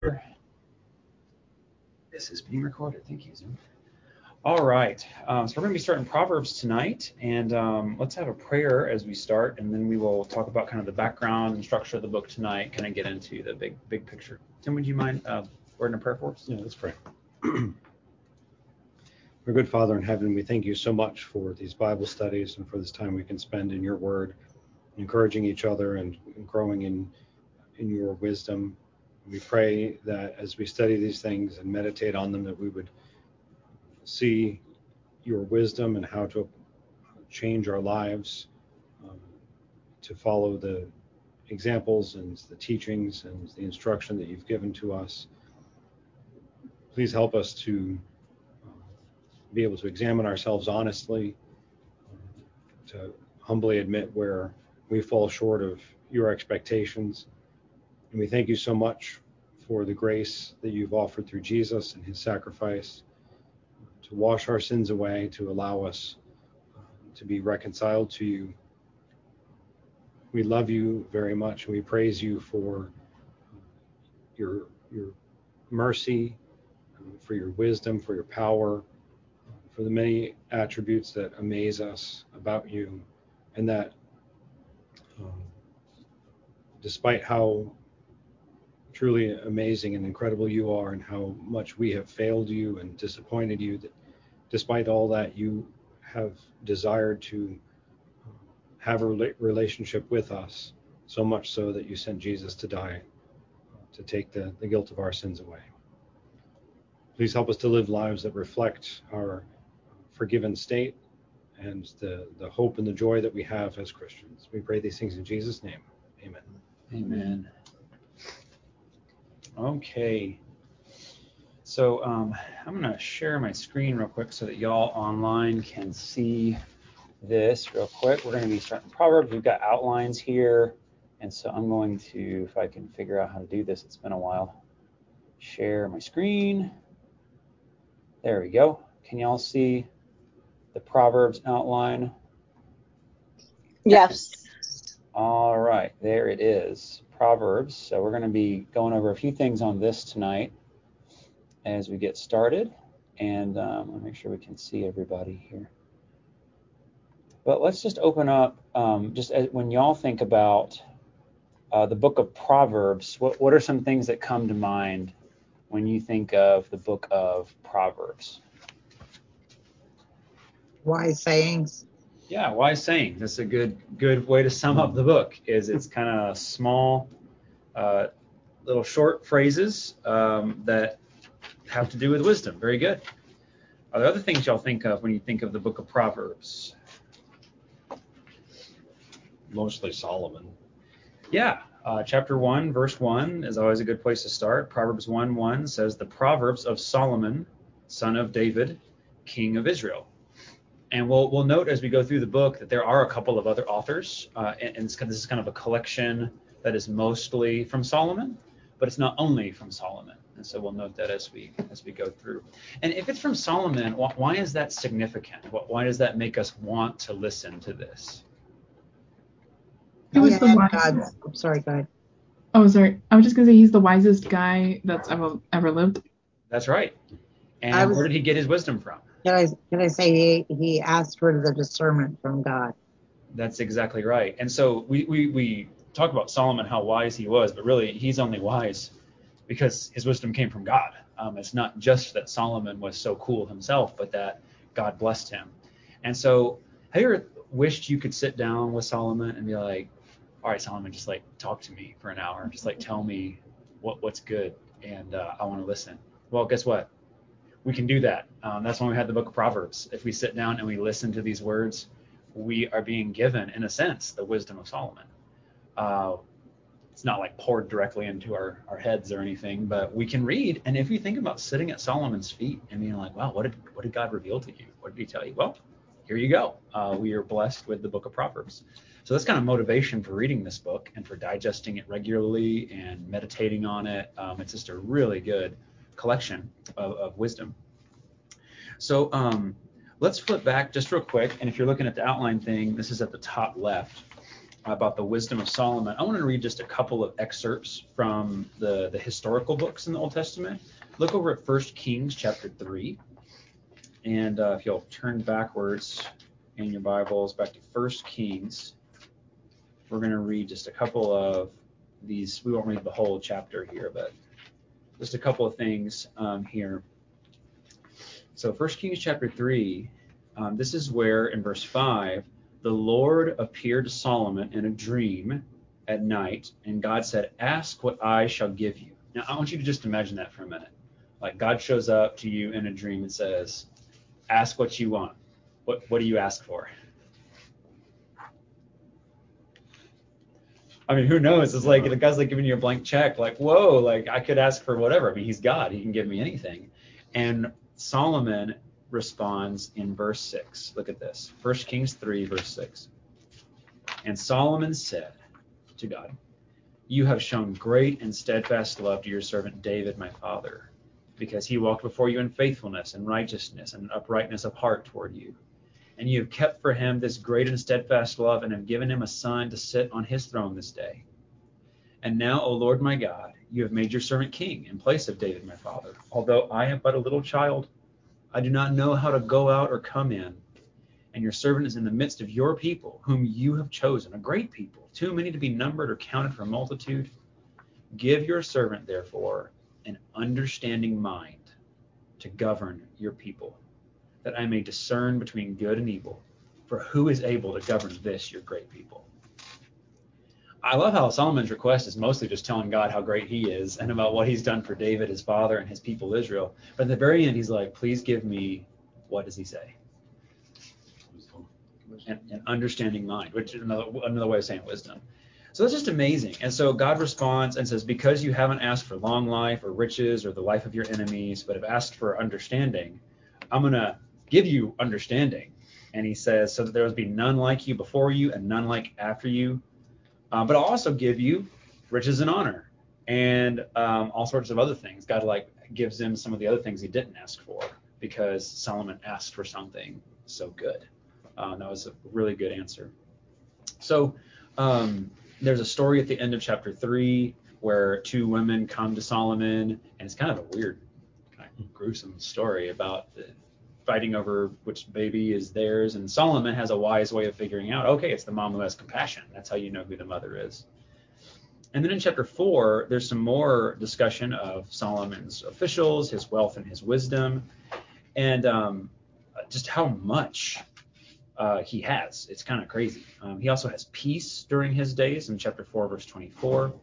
This is being recorded. Thank you, Zoom. All right. So we're going to be starting Proverbs tonight, and let's have a prayer as we start, and then we will talk about kind of the background and structure of the book tonight, kind of get into the big picture. Tim, would you mind wording a prayer for us? Yeah, let's pray. Our good Father in heaven, we thank you so much for these Bible studies and for this time we can spend in your word, encouraging each other and growing in your wisdom. We pray that as we study these things and meditate on them, that we would see your wisdom and how to change our lives, to follow the examples and the teachings and the instruction that you've given to us. Please help us to be able to examine ourselves honestly, to humbly admit where we fall short of your expectations. And we thank you so much for the grace that you've offered through Jesus and his sacrifice to wash our sins away, to allow us to be reconciled to you. We love you very much, and we praise you for your mercy, for your wisdom, for your power, for the many attributes that amaze us about you, and that despite how truly amazing and incredible you are and how much we have failed you and disappointed you, that despite all that, you have desired to have a relationship with us, so much so that you sent Jesus to die, to take the guilt of our sins away. Please help us to live lives that reflect our forgiven state and the hope and the joy that we have as Christians. We pray these things in Jesus' name. Amen. Amen. Okay. So I'm going to share my screen real quick so that y'all online can see this real quick. We're going to be starting Proverbs. We've got outlines here. And so I'm going to, if I can figure out how to do this, it's been a while, share my screen. There we go. Can y'all see the Proverbs outline? Yes. All right, there it is, Proverbs. So we're going to be going over a few things on this tonight as we get started. And let me make sure we can see everybody here. But let's just open up, when y'all think about the book of Proverbs, what are some things that come to mind when you think of the book of Proverbs? Wise sayings. Yeah, wise sayings. That's a good way to sum up the book. It's kind of small, little short phrases that have to do with wisdom. Very good. Are there other things y'all think of when you think of the book of Proverbs? Mostly Solomon. Yeah. Chapter 1, verse 1 is always a good place to start. Proverbs 1:1 says, "The Proverbs of Solomon, son of David, king of Israel." And we'll note as we go through the book that there are a couple of other authors, and this is kind of a collection that is mostly from Solomon, but it's not only from Solomon. And so we'll note that as we go through. And if it's from Solomon, why is that significant? Why does that make us want to listen to this? He was the wisest. I'm sorry, go ahead. Oh, sorry. I was just gonna say he's the wisest guy that's ever lived. That's right. And where did he get his wisdom from? Can I say he asked for the discernment from God? That's exactly right. And so we talk about Solomon, how wise he was, but really he's only wise because his wisdom came from God. It's not just that Solomon was so cool himself, but that God blessed him. And so have you ever wished you could sit down with Solomon and be like, all right, Solomon, just like talk to me for an hour. Just like tell me what's good, and I want to listen. Well, guess what? We can do that. That's when we had the book of Proverbs. If we sit down and we listen to these words, we are being given, in a sense, the wisdom of Solomon. It's not like poured directly into our heads or anything, but we can read. And if you think about sitting at Solomon's feet and being like, wow, what did God reveal to you? What did he tell you? Well, here you go. We are blessed with the book of Proverbs. So that's kind of motivation for reading this book and for digesting it regularly and meditating on it. It's just a really good collection of wisdom. So let's flip back just real quick. And if you're looking at the outline thing, this is at the top left. about the wisdom of Solomon, I want to read just a couple of excerpts from the historical books in the Old Testament. Look over at 1 Kings chapter 3. And if you'll turn backwards in your Bibles back to 1 Kings, we're going to read just a couple of these. We won't read the whole chapter here, but just a couple of things here. So 1 Kings chapter 3, this is where in verse 5, the Lord appeared to Solomon in a dream at night, and God said, "Ask what I shall give you." Now, I want you to just imagine that for a minute. Like God shows up to you in a dream and says, "Ask what you want." What do you ask for? I mean, who knows? It's like the guy's like giving you a blank check. Like, whoa, like I could ask for whatever. I mean, he's God. He can give me anything. And Solomon responds in verse 6. Look at this. 1 Kings 3, verse 6. And Solomon said to God, "You have shown great and steadfast love to your servant David, my father, because he walked before you in faithfulness and righteousness and uprightness of heart toward you. And you have kept for him this great and steadfast love and have given him a son to sit on his throne this day. And now, O Lord my God, you have made your servant king in place of David, my father. Although I am but a little child, I do not know how to go out or come in. And your servant is in the midst of your people, whom you have chosen, a great people, too many to be numbered or counted for multitude. Give your servant, therefore, an understanding mind to govern your people, that I may discern between good and evil. For who is able to govern this, your great people?" I love how Solomon's request is mostly just telling God how great he is and about what he's done for David, his father, and his people Israel. But at the very end, he's like, please give me, what does he say? An understanding mind, which is another way of saying wisdom. So that's just amazing. And so God responds and says, because you haven't asked for long life or riches or the life of your enemies, but have asked for understanding, I'm going to give you understanding. And he says, so that there will be none like you before you and none like after you. But I'll also give you riches and honor and all sorts of other things. God gives him some of the other things he didn't ask for because Solomon asked for something so good. That was a really good answer. So there's a story at the end of chapter 3 where two women come to Solomon, and it's kind of a weird, kind of gruesome story about fighting over which baby is theirs. And Solomon has a wise way of figuring out, okay, it's the mom who has compassion. That's how you know who the mother is. And then in chapter 4, there's some more discussion of Solomon's officials, his wealth and his wisdom, and just how much he has. It's kind of crazy. He also has peace during his days in chapter 4, verse 24.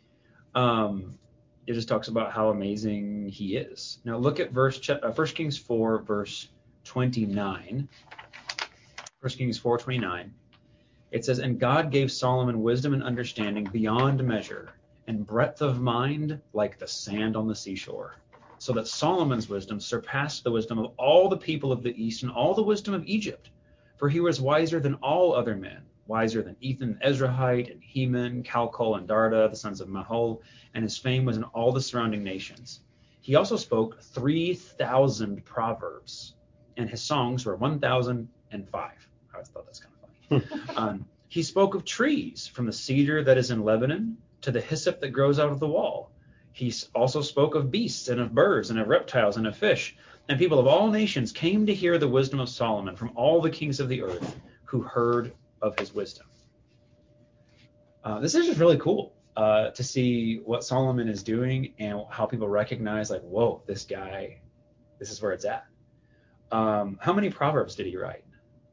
It just talks about how amazing he is. Now look at 1 Kings 4, verse 29. 1 Kings 4:29. It says, and God gave Solomon wisdom and understanding beyond measure, and breadth of mind like the sand on the seashore, so that Solomon's wisdom surpassed the wisdom of all the people of the East and all the wisdom of Egypt. For he was wiser than all other men, wiser than Ethan the Ezrahite, and Heman, Calcol, and Darda, the sons of Mahol, and his fame was in all the surrounding nations. He also spoke 3,000 proverbs, and his songs were 1,005. I always thought that's kind of funny. He spoke of trees, from the cedar that is in Lebanon to the hyssop that grows out of the wall. He also spoke of beasts and of birds and of reptiles and of fish. And people of all nations came to hear the wisdom of Solomon from all the kings of the earth who heard of his wisdom. This is just really cool to see what Solomon is doing and how people recognize, like, whoa, this guy, this is where it's at. How many proverbs did he write?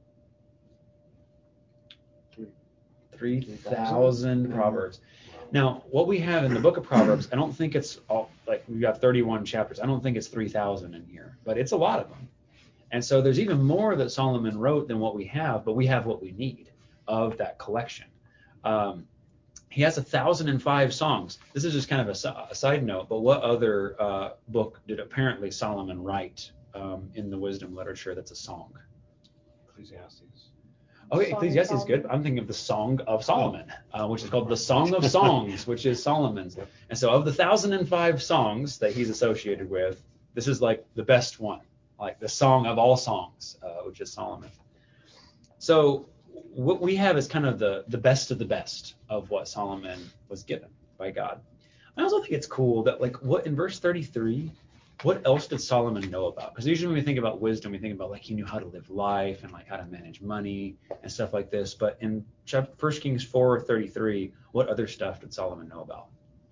3,000 proverbs. Now, what we have in the book of Proverbs, I don't think it's all, like, we've got 31 chapters. I don't think it's 3,000 in here, but it's a lot of them. And so there's even more that Solomon wrote than what we have, but we have what we need of that collection. He has 1,005 songs. This is just kind of a side note, but what other book did apparently Solomon write in the wisdom literature that's a song? Ecclesiastes. Okay, Ecclesiastes is good. I'm thinking of the Song of Solomon, which is called the Song of Songs, which is Solomon's. And so of the 1,005 songs that he's associated with, this is like the best one, like the song of all songs, which is Solomon. So what we have is kind of the best of the best of what Solomon was given by God. I also think it's cool that like what in verse 33, what else did Solomon know about? Because usually when we think about wisdom, we think about like he knew how to live life and like how to manage money and stuff like this. But in 1 Kings 4:33, what other stuff did Solomon know about?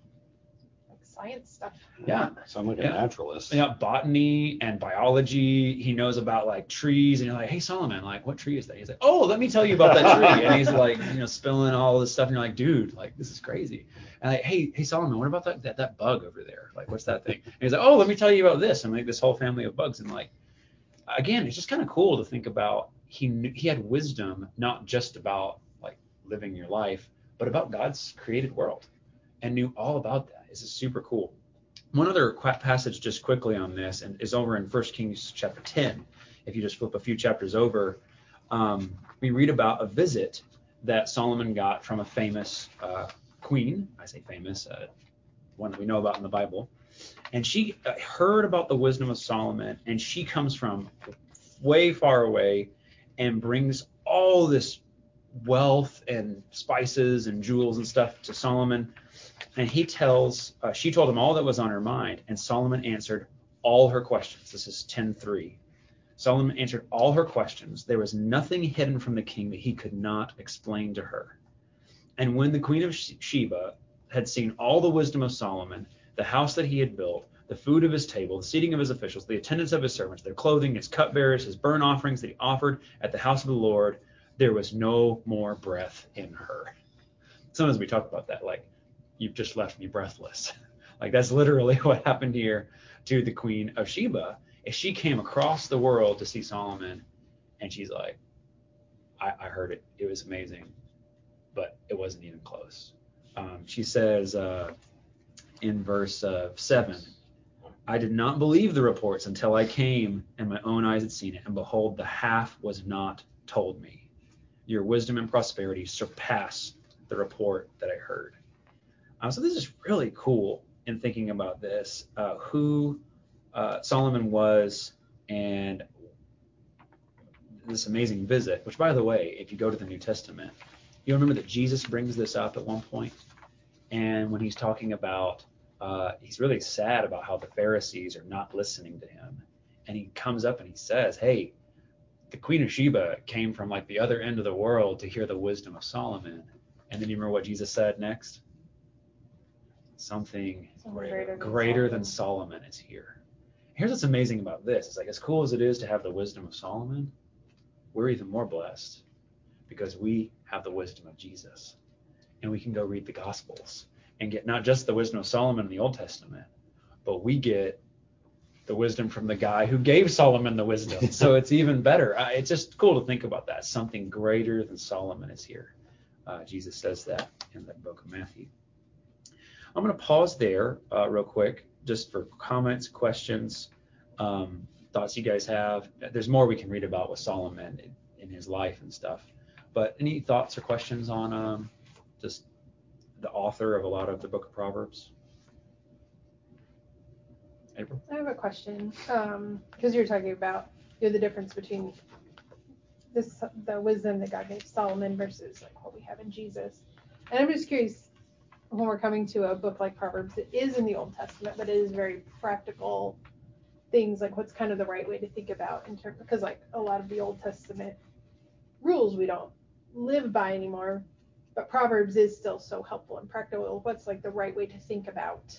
Like science stuff. Yeah. Sound like a Yeah. naturalist. Yeah, botany and biology. He knows about like trees, and you're like, hey Solomon, like what tree is that? He's like, oh, let me tell you about that tree. And he's like, spilling all this stuff, and you're like, dude, like this is crazy. And like, hey Solomon, what about that bug over there? Like, what's that thing? And he's like, oh, let me tell you about this, and like this whole family of bugs. And like, again, it's just kind of cool to think about. He had wisdom not just about like living your life, but about God's created world, and knew all about that. This is super cool. One other passage just quickly on this and is over in 1 Kings chapter 10. If you just flip a few chapters over, we read about a visit that Solomon got from a famous queen. I say famous, one that we know about in the Bible. And she heard about the wisdom of Solomon, and she comes from way far away and brings all this wealth and spices and jewels and stuff to Solomon. And she told him all that was on her mind, and Solomon answered all her questions. This is 10:3. Solomon answered all her questions. There was nothing hidden from the king that he could not explain to her. And when the queen of Sheba had seen all the wisdom of Solomon, the house that he had built, the food of his table, the seating of his officials, the attendance of his servants, their clothing, his cupbearers, his burnt offerings that he offered at the house of the Lord, there was no more breath in her. Sometimes we talk about that, like, you've just left me breathless. Like that's literally what happened here to the queen of Sheba. Is she came across the world to see Solomon, and she's like, I heard it. It was amazing, but it wasn't even close. She says in verse 7, I did not believe the reports until I came and my own eyes had seen it, and behold, the half was not told me. Your wisdom and prosperity surpass the report that I heard. So this is really cool in thinking about this, who Solomon was and this amazing visit, which, by the way, if you go to the New Testament, you'll remember that Jesus brings this up at one point. And when he's talking about, he's really sad about how the Pharisees are not listening to him. And he comes up and he says, hey, the Queen of Sheba came from like the other end of the world to hear the wisdom of Solomon. And then you remember what Jesus said next? Something greater than Solomon is here. Here's what's amazing about this. It's like as cool as it is to have the wisdom of Solomon, we're even more blessed because we have the wisdom of Jesus. And we can go read the Gospels and get not just the wisdom of Solomon in the Old Testament, but we get the wisdom from the guy who gave Solomon the wisdom. So it's even better. It's just cool to think about that. Something greater than Solomon is here. Jesus says that in the book of Matthew. I'm going to pause there real quick just for comments, questions, thoughts you guys have. There's more we can read about with Solomon in his life and stuff. But any thoughts or questions on just the author of a lot of the book of Proverbs? April? I have a question because you're talking about the difference between the wisdom that God gave Solomon versus like what we have in Jesus. And I'm just curious, when we're coming to a book like Proverbs, it is in the Old Testament, but it is very practical things, like what's kind of the right way to think about in terms, because like a lot of the Old Testament rules we don't live by anymore, but Proverbs is still so helpful and practical. What's like the right way to think about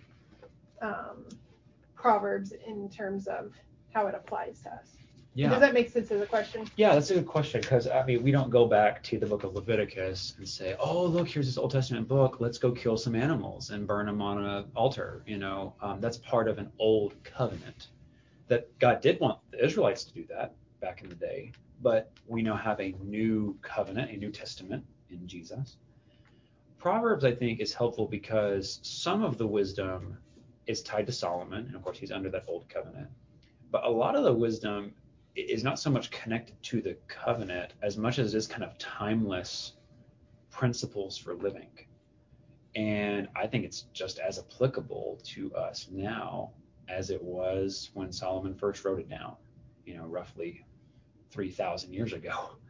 Proverbs in terms of how it applies to us? Yeah. Does that make sense as a question? Yeah, that's a good question because, I mean, we don't go back to the book of Leviticus and say, oh, look, here's this Old Testament book. Let's go kill some animals and burn them on an altar. That's part of an old covenant that God did want the Israelites to do that back in the day. But we now have a new covenant, a New Testament in Jesus. Proverbs, I think, is helpful because some of the wisdom is tied to Solomon. And, of course, he's under that old covenant. But a lot of the wisdom is not so much connected to the covenant as much as it is kind of timeless principles for living. And I think it's just as applicable to us now as it was when Solomon first wrote it down, roughly 3,000 years ago.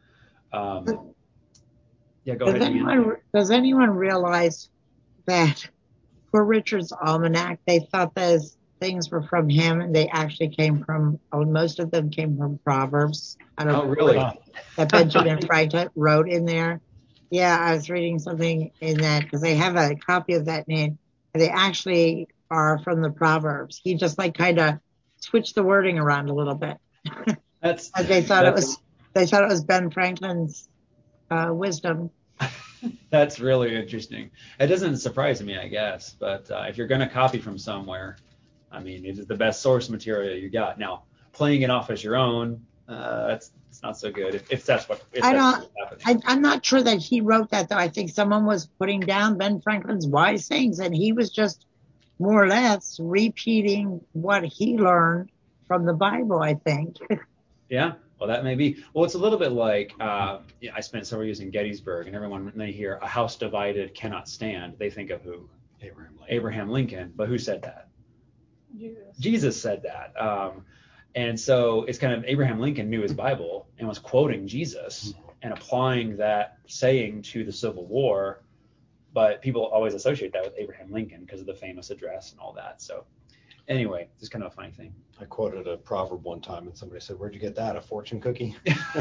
Yeah, go ahead. Does anyone realize that for Richard's Almanac, they thought those things were from him, and they actually came from, most of them came from Proverbs. I don't Oh, know really? that Benjamin Franklin wrote in there. Yeah, I was reading something in that because they have a copy of that name, and they actually are from the Proverbs. He just like kind of switched the wording around a little bit. That's They thought it was Ben Franklin's wisdom. That's really interesting. It doesn't surprise me, I guess, but if you're going to copy from somewhere, I mean, it is the best source material you got. Now, playing it off as your own, it's not so good. If that's what's happening. I'm not sure that he wrote that though. I think someone was putting down Ben Franklin's wise sayings, and he was just more or less repeating what he learned from the Bible, I think. Yeah, well, that may be. Well, it's a little bit like I spent several years in Gettysburg, and everyone, when they hear a house divided cannot stand, they think of who? Abraham Lincoln. But who said that? Jesus said that. And so it's kind of Abraham Lincoln knew his Bible and was quoting Jesus and applying that saying to the Civil War. But people always associate that with Abraham Lincoln because of the famous address and all that. So anyway, just kind of a funny thing. I quoted a proverb one time, and somebody said, "Where'd you get that? A fortune cookie?"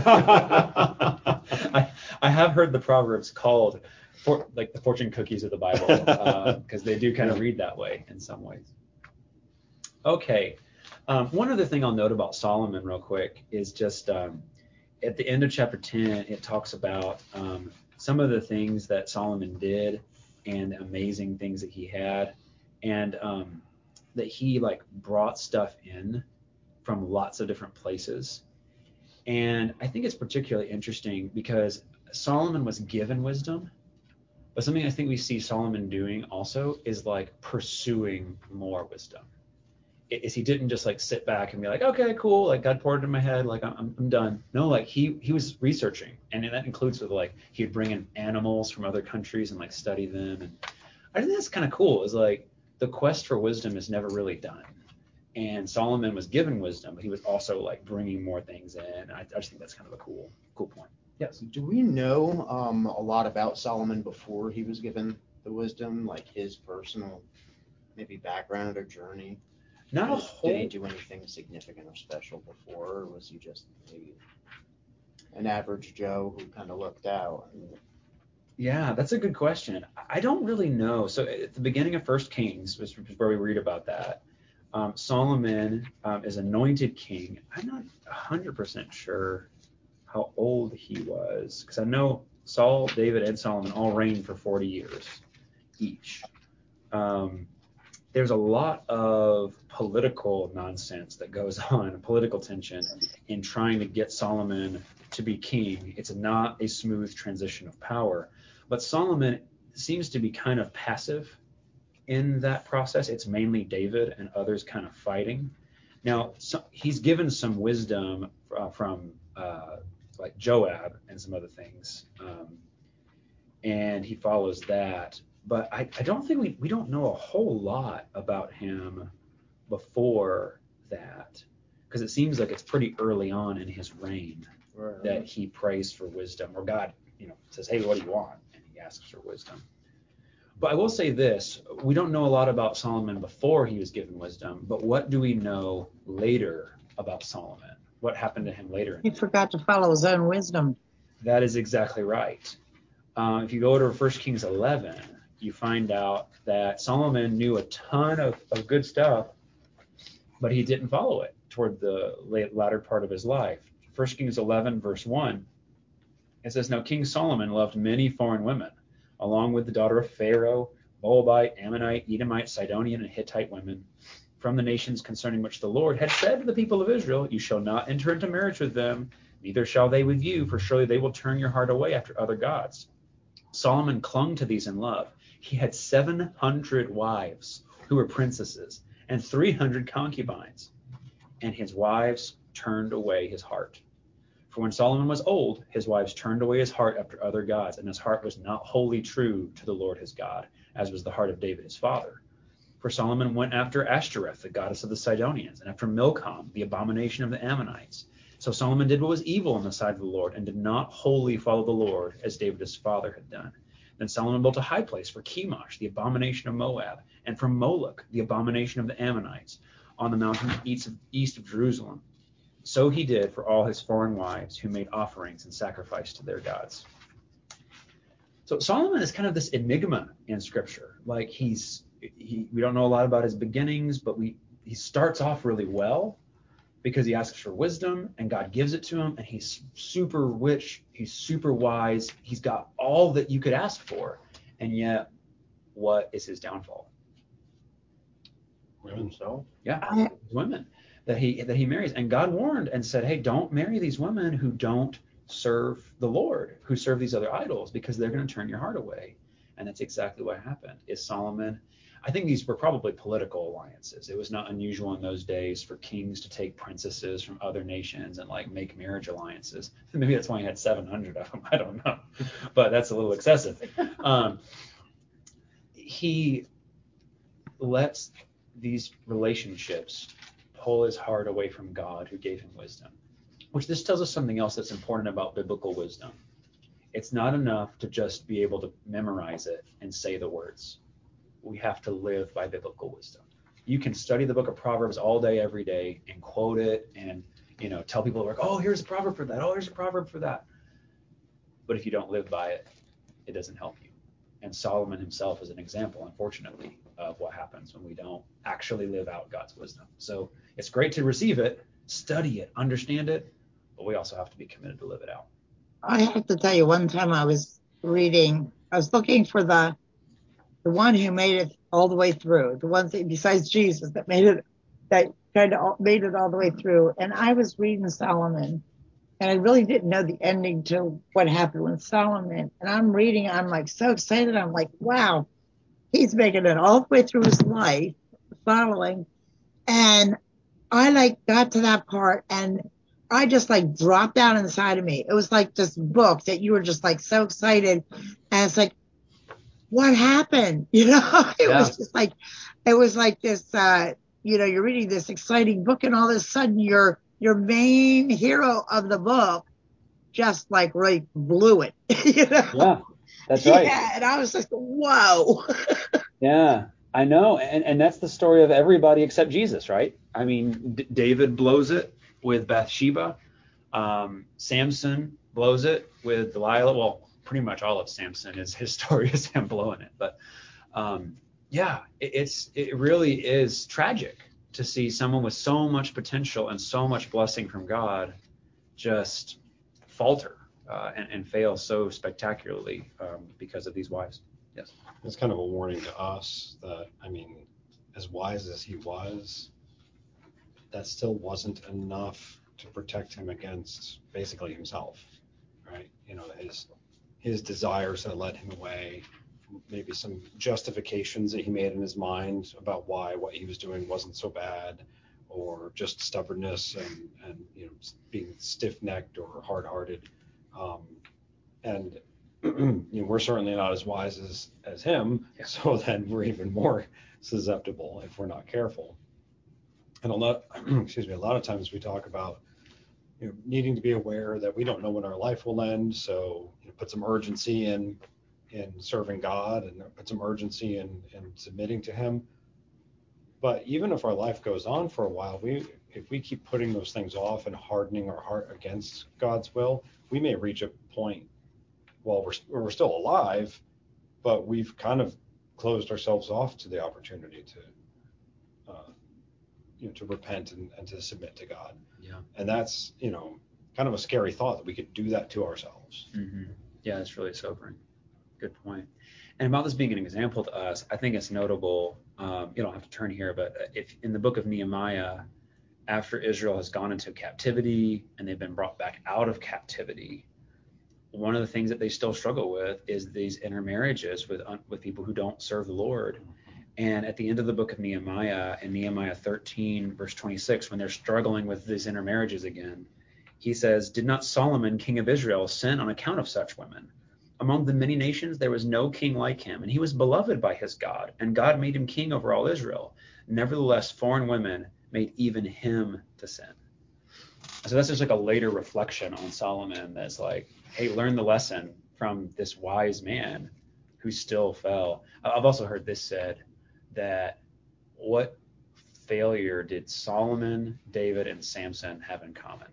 I have heard the proverbs called like the fortune cookies of the Bible because they do kind of read that way in some ways. Okay. One other thing I'll note about Solomon real quick is just at the end of chapter 10, it talks about some of the things that Solomon did and amazing things that he had, and that he like brought stuff in from lots of different places. And I think it's particularly interesting because Solomon was given wisdom, but something I think we see Solomon doing also is like pursuing more wisdom. Is he didn't just like sit back and be like, okay, cool, like God poured it in my head, like I'm done. No, like he was researching, and that includes with like he'd bring in animals from other countries and like study them. And I think that's kind of cool. Is like the quest for wisdom is never really done. And Solomon was given wisdom, but he was also like bringing more things in. I just think that's kind of a cool point. Yes. Do we know a lot about Solomon before he was given the wisdom, like his personal maybe background or journey? Not a whole. Did he do anything significant or special before, or was he just maybe an average Joe who kind of looked out? Yeah, that's a good question. I don't really know. So at the beginning of First Kings, which is where we read about that, Solomon is anointed king. I'm not 100% sure how old he was, because I know Saul, David, and Solomon all reigned for 40 years each. There's a lot of political nonsense that goes on, political tension in trying to get Solomon to be king. It's not a smooth transition of power. But Solomon seems to be kind of passive in that process. It's mainly David and others kind of fighting. Now, he's given some wisdom from like Joab and some other things, and he follows that. But I don't think we don't know a whole lot about him before that, because it seems like it's pretty early on in his reign that he prays for wisdom, or God, says, "Hey, what do you want?" And he asks for wisdom. But I will say this: we don't know a lot about Solomon before he was given wisdom, but what do we know later about Solomon? What happened to him later? He forgot to follow his own wisdom. That is exactly right. If you go to 1 Kings 11, you find out that Solomon knew a ton of good stuff, but he didn't follow it toward the latter part of his life. 1 Kings 11, verse 1, it says, "Now King Solomon loved many foreign women, along with the daughter of Pharaoh, Moabite, Ammonite, Edomite, Sidonian, and Hittite women, from the nations concerning which the Lord had said to the people of Israel, you shall not enter into marriage with them, neither shall they with you, for surely they will turn your heart away after other gods." Solomon clung to these in love. He had 700 wives who were princesses and 300 concubines, and his wives turned away his heart. For when Solomon was old, his wives turned away his heart after other gods, and his heart was not wholly true to the Lord his God, as was the heart of David his father. For Solomon went after Ashtoreth, the goddess of the Sidonians, and after Milcom, the abomination of the Ammonites. So Solomon did what was evil in the sight of the Lord and did not wholly follow the Lord as David his father had done. Then Solomon built a high place for Chemosh, the abomination of Moab, and for Moloch, the abomination of the Ammonites, on the mountain east of Jerusalem. So he did for all his foreign wives who made offerings and sacrificed to their gods. So Solomon is kind of this enigma in Scripture. Like we don't know a lot about his beginnings, but he starts off really well because he asks for wisdom and God gives it to him, and he's super rich, he's super wise, he's got all that you could ask for, and yet what is his downfall? Women. So Yeah, women that he marries, and God warned and said, hey, don't marry these women who don't serve the Lord, who serve these other idols, because they're going to turn your heart away. And that's exactly what happened. Is Solomon, I think these were probably political alliances. It was not unusual in those days for kings to take princesses from other nations and like make marriage alliances. Maybe that's why he had 700 of them. I don't know, but that's a little excessive. He lets these relationships pull his heart away from God, who gave him wisdom. Which this tells us something else that's important about biblical wisdom. It's not enough to just be able to memorize it and say the words. We have to live by biblical wisdom. You can study the book of Proverbs all day, every day, and quote it, and tell people like, oh, here's a proverb for that. Oh, here's a proverb for that. But if you don't live by it, it doesn't help you. And Solomon himself is an example, unfortunately, of what happens when we don't actually live out God's wisdom. So it's great to receive it, study it, understand it, but we also have to be committed to live it out. I have to tell you, one time I was looking for the one who made it all the way through, the one thing besides Jesus that kind of made it all the way through. And I was reading Solomon, and I really didn't know the ending to what happened with Solomon. And I'm reading, I'm like so excited. I'm like, wow, he's making it all the way through his life, following. And I like got to that part, and I just like dropped down inside of me. It was like this book that you were just like so excited. And it's like, what happened? It was just like, it was like this, you're reading this exciting book, and all of a sudden your main hero of the book just like really blew it. Yeah, that's right. Yeah, and I was like, whoa. Yeah, I know. And that's the story of everybody except Jesus, right? I mean, David blows it with Bathsheba. Samson blows it with Delilah. Well, pretty much all of Samson is his story is him blowing it. But it really is tragic to see someone with so much potential and so much blessing from God just falter and fail so spectacularly because of these wives. Yes. It's kind of a warning to us that, I mean, as wise as he was, that still wasn't enough to protect him against basically himself, right? His desires that led him away, maybe some justifications that he made in his mind about why what he was doing wasn't so bad, or just stubbornness and being stiff-necked or hard-hearted. And we're certainly not as wise as him, so then we're even more susceptible if we're not careful. And a lot of times we talk about needing to be aware that we don't know when our life will end, so put some urgency in serving God, and put some urgency in submitting to him. But even if our life goes on for a while, if we keep putting those things off and hardening our heart against God's will, we may reach a point while we're still alive, but we've kind of closed ourselves off to the opportunity to repent and to submit to God. Yeah. And that's kind of a scary thought that we could do that to ourselves. Mm-hmm. Yeah, it's really sobering. Good point. And about this being an example to us, I think it's notable. You don't have to turn here, but if in the book of Nehemiah, after Israel has gone into captivity and they've been brought back out of captivity, one of the things that they still struggle with is these intermarriages with people who don't serve the Lord. And at the end of the book of Nehemiah, in Nehemiah 13, verse 26, when they're struggling with these intermarriages again, he says, "Did not Solomon, king of Israel, sin on account of such women? Among the many nations there was no king like him, and he was beloved by his God, and God made him king over all Israel. Nevertheless, foreign women made even him to sin." So that's just like a later reflection on Solomon that's like, hey, learn the lesson from this wise man who still fell. I've also heard this said that what failure did Solomon, David, and Samson have in common?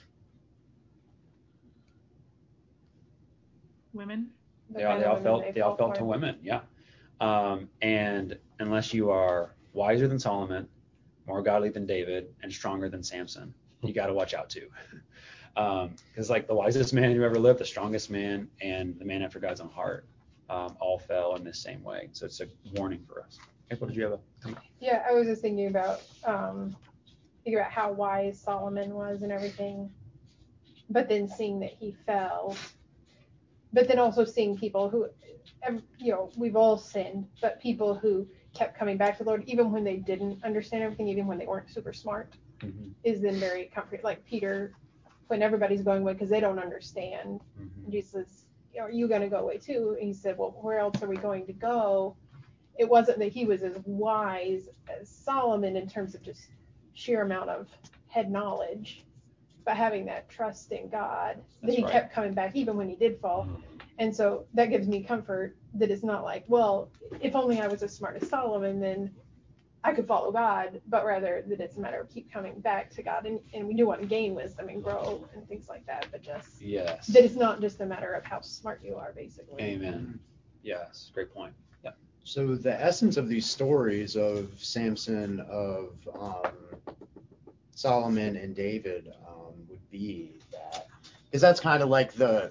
Women. They all fell to women, yeah. And unless you are wiser than Solomon, more godly than David, and stronger than Samson, you got to watch out too. Because like the wisest man who ever lived, the strongest man, and the man after God's own heart all fell in this same way. So it's a warning for us. April, did you have a comment? Yeah, I was just thinking about how wise Solomon was and everything, but then seeing that he fell, but then also seeing people who, we've all sinned, but people who kept coming back to the Lord even when they didn't understand everything, even when they weren't super smart, is then very comforting. Like Peter, when everybody's going away because they don't understand, Jesus says, are you going to go away too? And he said, well, where else are we going to go? It wasn't that he was as wise as Solomon in terms of just sheer amount of head knowledge, but having that trust in God that he kept coming back even when he did fall. And so that gives me comfort that it's not like, well, if only I was as smart as Solomon, then I could follow God, but rather that it's a matter of keep coming back to God. And we do want to gain wisdom and grow and things like that, but just that it's not just a matter of how smart you are, basically. Amen. Yes, great point. Yeah. So the essence of these stories of Samson, of Solomon and David would be that, because that's kind of like the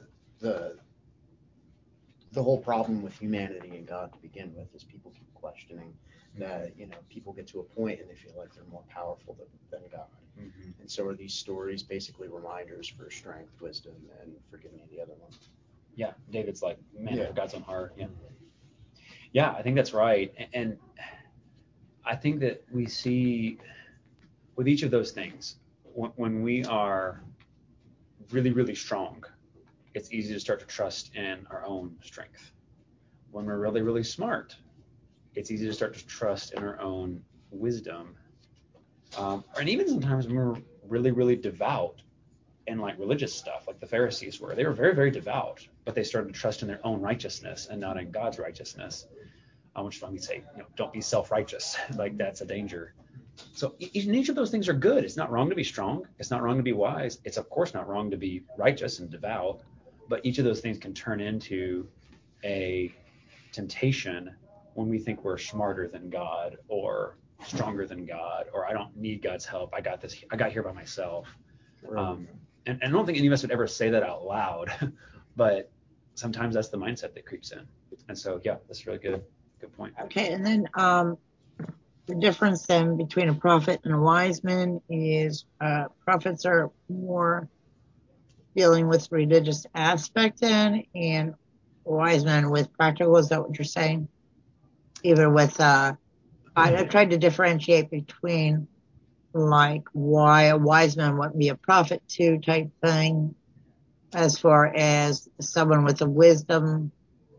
whole problem with humanity and God to begin with, is people keep questioning that, people get to a point and they feel like they're more powerful than God. And so are these stories basically reminders for strength, wisdom, and forgive me the other one. Yeah, David's like, man, after God's own heart. Yeah. Yeah, I think that's right. And I think that we see with each of those things, when we are really, really strong, it's easy to start to trust in our own strength. When we're really, really smart, it's easy to start to trust in our own wisdom. And even sometimes when we're really, really devout and like religious stuff, like the Pharisees were, they were very, very devout, but they started to trust in their own righteousness and not in God's righteousness. Which is why we say, don't be self-righteous. Like that's a danger. So each of those things are good. It's not wrong to be strong. It's not wrong to be wise. It's of course not wrong to be righteous and devout. But each of those things can turn into a temptation when we think we're smarter than God or stronger than God, or I don't need God's help. I got this. I got here by myself. And I don't think any of us would ever say that out loud, but sometimes that's the mindset that creeps in. And so, yeah, that's really good. Good point. Okay, and then the difference then between a prophet and a wise man is prophets are more dealing with religious aspect in, and wise men with practical. Is that what you're saying? Even with I tried to differentiate between like why a wise man wouldn't be a prophet too type thing, as far as someone with a wisdom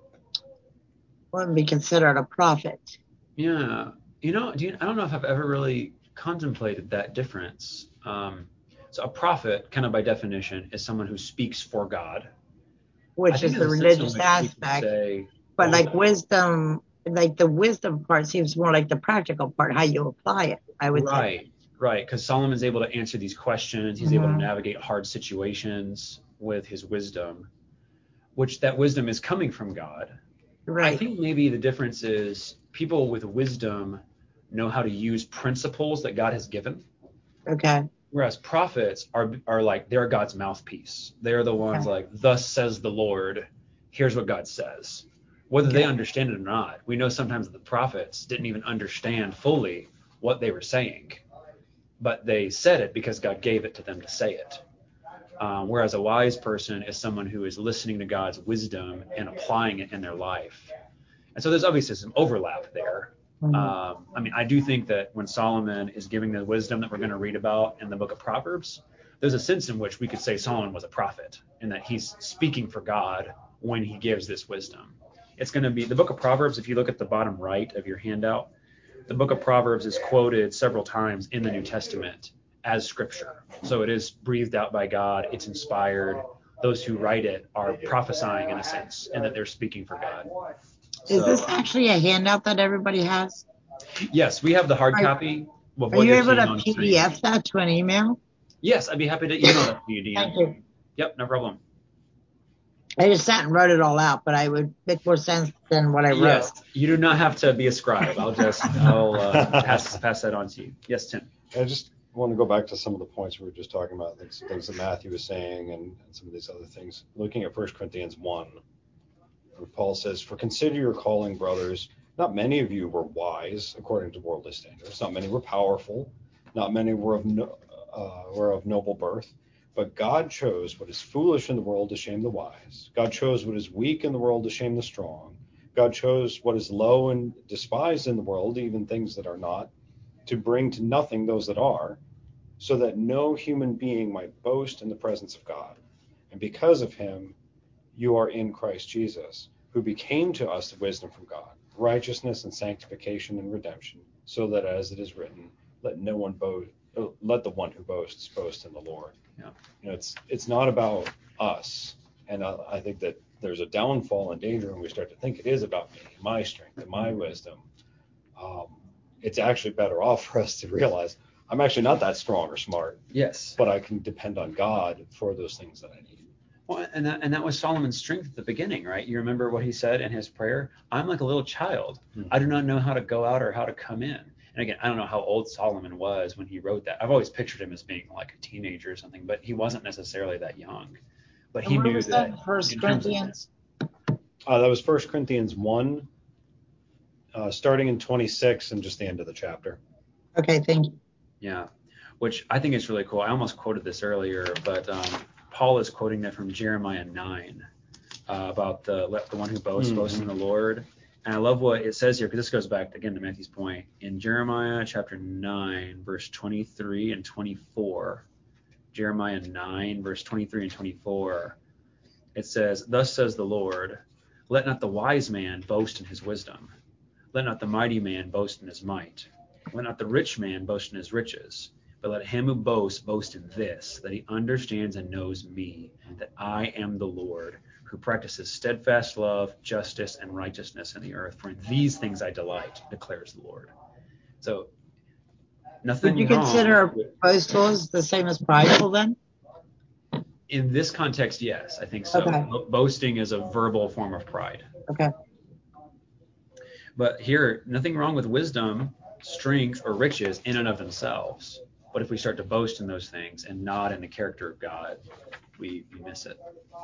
wouldn't be considered a prophet. Yeah, I don't know if I've ever really contemplated that difference. So a prophet, kind of by definition, is someone who speaks for God, which is the religious aspect. But like wisdom, like the wisdom part seems more like the practical part, how you apply it, I would say. Right, because Solomon's able to answer these questions. He's able to navigate hard situations with his wisdom, which that wisdom is coming from God. Right. I think maybe the difference is people with wisdom know how to use principles that God has given. Okay. Whereas prophets are like, they're God's mouthpiece. They're the ones like, thus says the Lord, here's what God says. Whether they understand it or not, we know sometimes the prophets didn't even understand fully what they were saying, but they said it because God gave it to them to say it. Whereas a wise person is someone who is listening to God's wisdom and applying it in their life. And so there's obviously some overlap there. I do think that when Solomon is giving the wisdom that we're going to read about in the book of Proverbs, there's a sense in which we could say Solomon was a prophet and that he's speaking for God when he gives this wisdom. It's going to be the book of Proverbs. If you look at the bottom right of your handout, the book of Proverbs is quoted several times in the New Testament as scripture. So it is breathed out by God. It's inspired. Those who write it are prophesying in a sense, and that they're speaking for God. Is So, this actually a handout that everybody has? yes, we have the hard Are- copy of Are what you you're able seeing to on screen. PDF that to an email? Yes, I'd be happy to email that to you, Deanne. Thank you. Yep, no problem. I just sat and wrote it all out, but I would make more sense than what I wrote. Yes, you do not have to be a scribe. I'll pass that on to you. Yes, Tim. I just want to go back to some of the points we were just talking about, things that Matthew was saying and some of these other things. Looking at 1 Corinthians 1, where Paul says, "For consider your calling, brothers. Not many of you were wise according to worldly standards. Not many were powerful. Not many were of noble birth. But God chose what is foolish in the world to shame the wise. God chose what is weak in the world to shame the strong. God chose what is low and despised in the world, even things that are not, to bring to nothing those that are, so that no human being might boast in the presence of God. And because of him, you are in Christ Jesus, who became to us the wisdom from God, righteousness and sanctification and redemption, so that as it is written, let the one who boasts boast in the Lord." Yeah. It's not about us. And I think that there's a downfall and danger when we start to think it is about me, my strength, and my wisdom. It's actually better off for us to realize I'm actually not that strong or smart, Yes. but I can depend on God for those things that I need. Well, and that was Solomon's strength at the beginning, right? You remember what he said in his prayer? I'm like a little child. I do not know how to go out or how to come in. And again, I don't know how old Solomon was when he wrote that. I've always pictured him as being like a teenager or something, but he wasn't necessarily that young. But he And where knew was that. that? First in terms of- Corinthians? That was 1 Corinthians 1, starting in 26 and just the end of the chapter. Okay, thank you. Yeah, which I think is really cool. I almost quoted this earlier, but Paul is quoting that from Jeremiah 9 about the one who boasts in the Lord. And I love what it says here, because this goes back again to Matthew's point. In Jeremiah chapter 9, verse 23 and 24, Jeremiah 9, verse 23 and 24, it says, "Thus says the Lord, let not the wise man boast in his wisdom. Let not the mighty man boast in his might. Let not the rich man boast in his riches. But let him who boasts boast in this, that he understands and knows me, that I am the Lord, who practices steadfast love, justice, and righteousness in the earth. For in these things I delight, declares the Lord." So nothing Would you wrong consider with- boastful as the same as prideful then? in this context, yes, I think so. Okay. Boasting is a verbal form of pride. Okay. But here, nothing wrong with wisdom, strength, or riches in and of themselves. But if we start to boast in those things and not in the character of God, we miss it.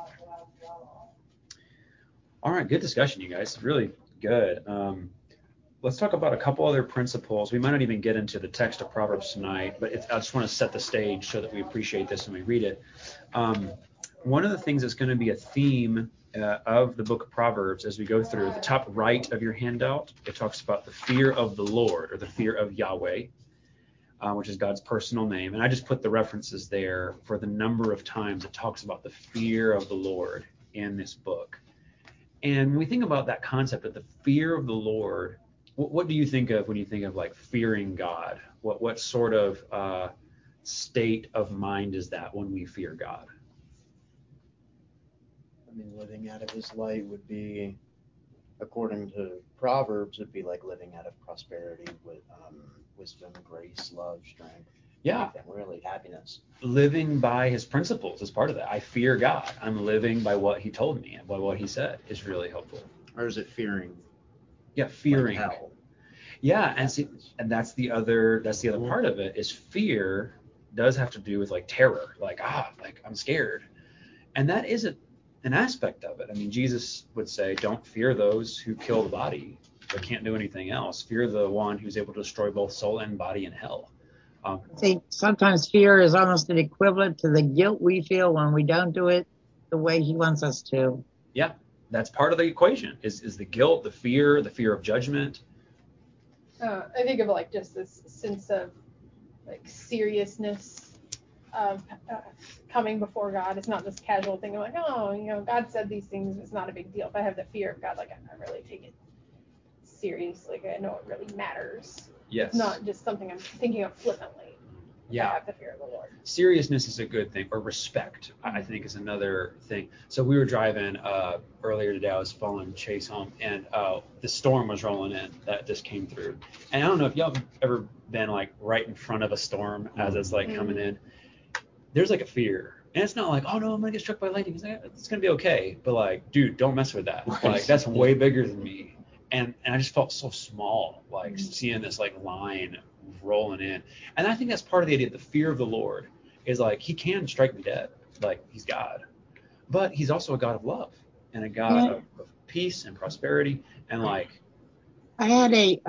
All right, good discussion, you guys. Really good. Let's talk about a couple other principles. We might not even get into the text of Proverbs tonight, but I just want to set the stage so that we appreciate this when we read it. One of the things that's going to be a theme of the book of Proverbs as we go through the top right of your handout, it talks about the fear of the Lord, or the fear of Yahweh, which is God's personal name. And I just put the references there for the number of times it talks about the fear of the Lord in this book. And when we think about that concept of the fear of the Lord, what do you think of when you think of like fearing God? What sort of state of mind is that when we fear God? I mean, living out of his light would be, according to Proverbs, would be like living out of prosperity with wisdom, grace, love, strength. Yeah. And really happiness. Living by his principles is part of that. I fear God. I'm living by what he told me and by what he said is really helpful. Or is it fearing? Yeah, fearing. Like hell? Yeah, and that's the other part of it is fear does have to do with like terror, like I'm scared. And that isn't an aspect of it. I mean, Jesus would say, don't fear those who kill the body but can't do anything else. Fear the one who's able to destroy both soul and body in hell. See, sometimes fear is almost an equivalent to the guilt we feel when we don't do it the way he wants us to. Yeah, that's part of the equation is the guilt, the fear of judgment. I think of like just this sense of like seriousness of coming before God. It's not this casual thing of like, oh, God said these things. It's not a big deal. If I have the fear of God, like I really take it serious. Like I know it really matters. Yes. It's not just something I'm thinking of flippantly. Yeah. have the fear of the Lord. Seriousness is a good thing, or respect, I think, is another thing. So we were driving earlier today. I was following Chase home, and the storm was rolling in that just came through. And I don't know if y'all have ever been like right in front of a storm as it's like coming in. There's like a fear, and it's not like, oh no, I'm gonna get struck by lightning. It's gonna be okay. But like, dude, don't mess with that. Right. Like that's way bigger than me. And I just felt so small, like seeing this like line rolling in. And I think that's part of the idea. The fear of the Lord is like he can strike me dead, like he's God, but he's also a God of love and a God of peace and prosperity. And like I had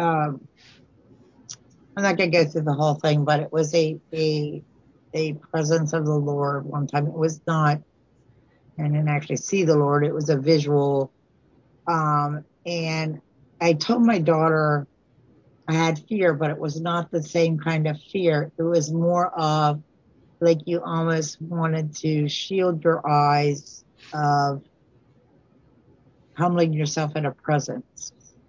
I'm not gonna go through the whole thing, but it was a presence of the Lord one time. It was not, I didn't actually see the Lord. It was a visual. And I told my daughter I had fear, but it was not the same kind of fear. It was more of like you almost wanted to shield your eyes of humbling yourself in a presence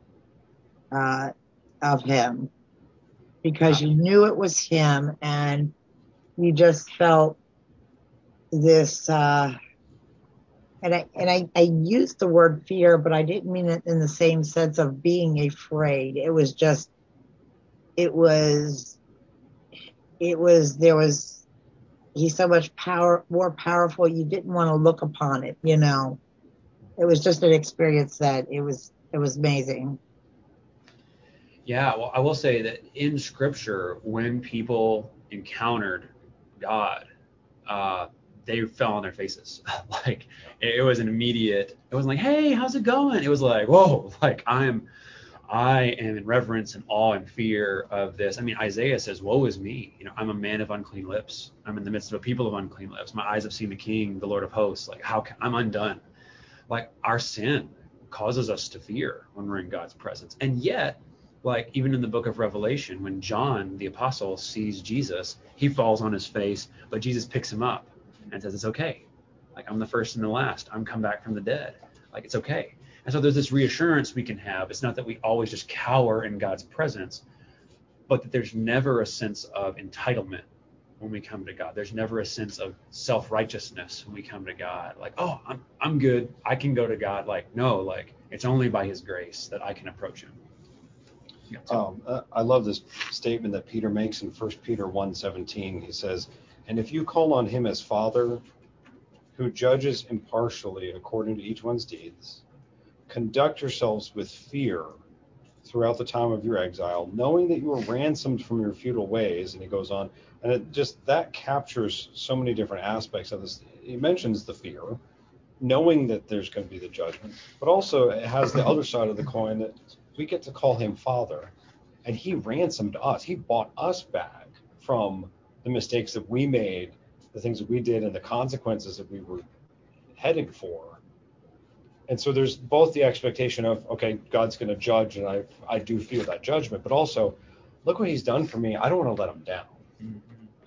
of him, because you knew it was him, and you just felt this and I used the word fear, but I didn't mean it in the same sense of being afraid. It was just it was there was he's so much more powerful, you didn't want to look upon it, you know. It was just an experience that it was amazing. Yeah, well, I will say that in Scripture, when people encountered God, they fell on their faces. Like it was an immediate. It wasn't like, "Hey, how's it going?" It was like, "Whoa!" Like I am in reverence and awe and fear of this. I mean, Isaiah says, "Woe is me! You know, I'm a man of unclean lips. I'm in the midst of a people of unclean lips. My eyes have seen the King, the Lord of hosts. Like I'm undone." Like our sin causes us to fear when we're in God's presence, and yet like even in the book of Revelation, when John the apostle sees Jesus, he falls on his face, but Jesus picks him up and says, it's okay. Like I'm the first and the last. I'm come back from the dead. Like it's okay. And so there's this reassurance we can have. It's not that we always just cower in God's presence, but that there's never a sense of entitlement when we come to God. There's never a sense of self-righteousness when we come to God. Like, oh, I'm good. I can go to God. Like, no, like it's only by his grace that I can approach him. I love this statement that Peter makes in 1 Peter 1:17. He says, and if you call on him as Father, who judges impartially according to each one's deeds, conduct yourselves with fear throughout the time of your exile, knowing that you were ransomed from your futile ways. And he goes on, and it just that captures so many different aspects of this. He mentions the fear, knowing that there's going to be the judgment, but also it has the other side of the coin that we get to call him Father, and he ransomed us. He bought us back from the mistakes that we made, the things that we did, and the consequences that we were heading for. And so there's both the expectation of, okay, God's going to judge, and I do fear that judgment, but also, look what he's done for me. I don't want to let him down.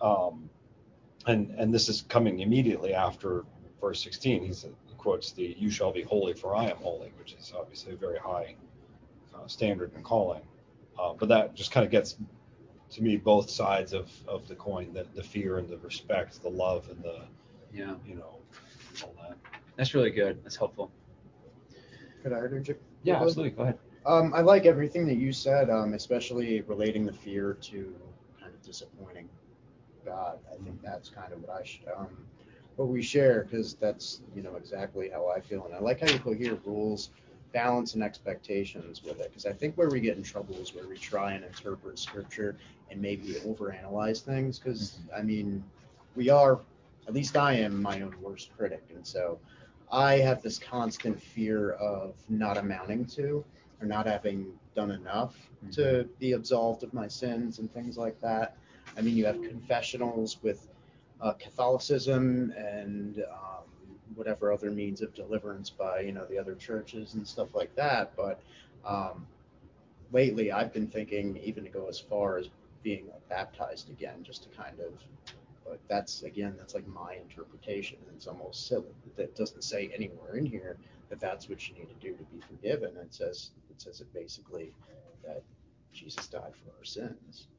And this is coming immediately after verse 16. He quotes the "You shall be holy, for I am holy," which is obviously a very high standard and calling. But that just kind of gets to me both sides of the coin: the fear and the respect, the love and the all that. That's really good. That's helpful. Could I interject? Yeah, absolutely. Go ahead. I like everything that you said, especially relating the fear to kind of disappointing God. I think that's kind of what we share, because that's exactly how I feel, and I like how you put here rules, balance, and expectations with it, because I think where we get in trouble is where we try and interpret Scripture and maybe overanalyze things, because I mean, we are, at least I am, my own worst critic, and so I have this constant fear of not amounting to, or not having done enough to be absolved of my sins and things like that. I mean, you have confessionals with Catholicism and whatever other means of deliverance by the other churches and stuff like that. But lately, I've been thinking even to go as far as being baptized again, just to kind of. But that's like my interpretation, and it's almost silly that doesn't say anywhere in here that that's what you need to do to be forgiven. It says it basically that Jesus died for our sins.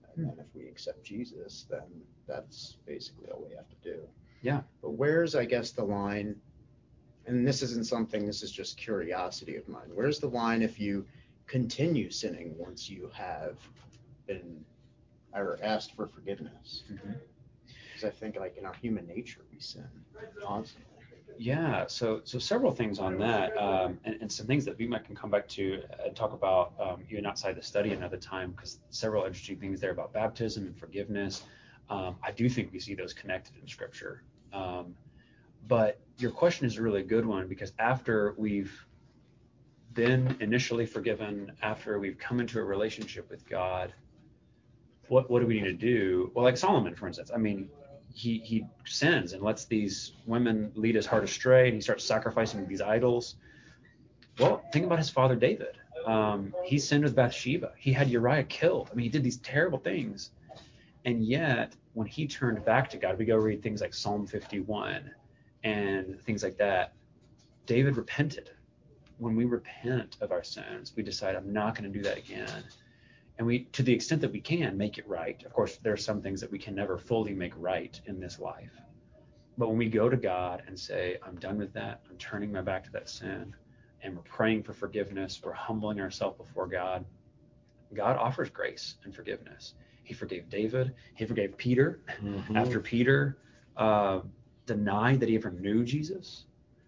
And then if we accept Jesus, then that's basically all we have to do. Yeah. But where's, I guess, the line, and this isn't something, this is just curiosity of mine. Where's the line if you continue sinning once you have been or asked for forgiveness? Because I think, like, in our human nature, we sin constantly. Yeah, so several things on that, and some things that we might can come back to and talk about even outside the study another time, because several interesting things there about baptism and forgiveness. I do think we see those connected in Scripture. But your question is a really good one, because after we've been initially forgiven, after we've come into a relationship with God, what do we need to do? Well, like Solomon, for instance, I mean, he sins and lets these women lead his heart astray, and he starts sacrificing these idols. Well, think about his father David. He sinned with Bathsheba. He had Uriah killed. I mean, he did these terrible things. And yet, when he turned back to God, we go read things like Psalm 51 and things like that. David repented. When we repent of our sins, we decide, I'm not going to do that again. And we, to the extent that we can, make it right. Of course, there are some things that we can never fully make right in this life. But when we go to God and say, I'm done with that, I'm turning my back to that sin, and we're praying for forgiveness, we're humbling ourselves before God, God offers grace and forgiveness. He forgave David. He forgave Peter. After Peter denied that he ever knew Jesus.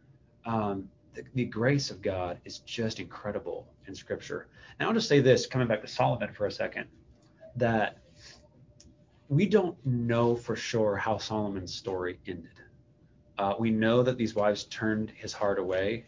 The grace of God is just incredible in Scripture. And I'll just say this, coming back to Solomon for a second, that we don't know for sure how Solomon's story ended. We know that these wives turned his heart away,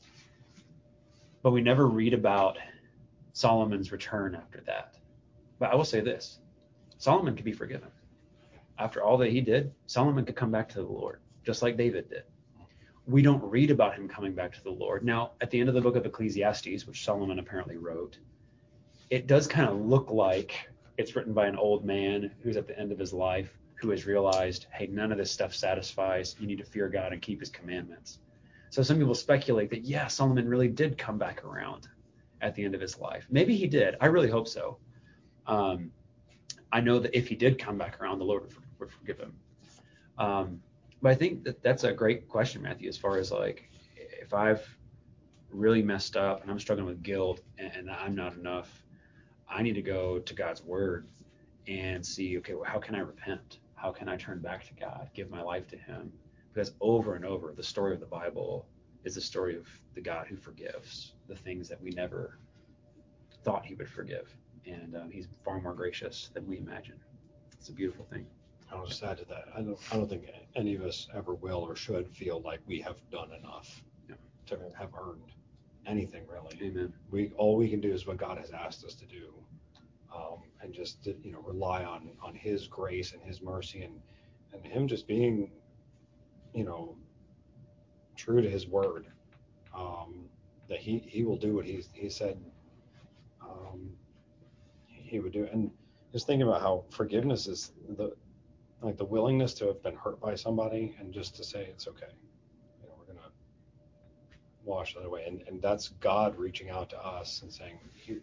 but we never read about Solomon's return after that. But I will say this, Solomon could be forgiven. After all that he did, Solomon could come back to the Lord, just like David did. We don't read about him coming back to the Lord. Now, at the end of the book of Ecclesiastes, which Solomon apparently wrote, it does kind of look like it's written by an old man who's at the end of his life, who has realized, hey, none of this stuff satisfies. You need to fear God and keep his commandments. So some people speculate that, yeah, Solomon really did come back around at the end of his life. Maybe he did. I really hope so. I know that if he did come back around, the Lord would forgive him. But I think that that's a great question, Matthew, as far as, like, if I've really messed up and I'm struggling with guilt and I'm not enough, I need to go to God's word and see, okay, well, how can I repent? How can I turn back to God, give my life to him? Because over and over, the story of the Bible is the story of the God who forgives the things that we never thought he would forgive. And he's far more gracious than we imagine. It's a beautiful thing. I'll just add to that. I don't think any of us ever will or should feel like we have done enough to have earned anything, really. Amen. All we can do is what God has asked us to do, and just rely on His grace and His mercy and Him just being true to His word. That He will do what He said He would do. And just thinking about how forgiveness is the willingness to have been hurt by somebody and just to say it's okay. We're going to wash that away. And that's God reaching out to us and saying,